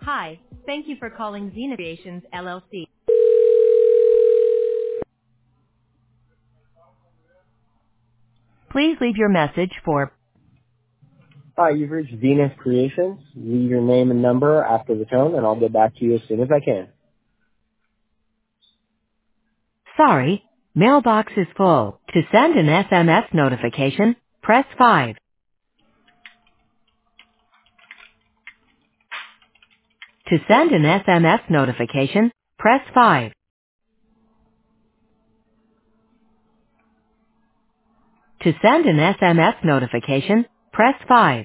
Hi, thank you for calling Xena Creations LLC. Please leave your message for... Hi, you've reached Venus Creations. Leave your name and number after the tone, and I'll get back to you as soon as I can. Sorry, mailbox is full. To send an SMS notification, press 5. To send an SMS notification, press 5. To send an SMS notification, press 5.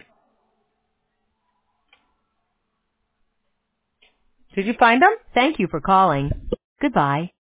Did you find them? Thank you for calling. Goodbye.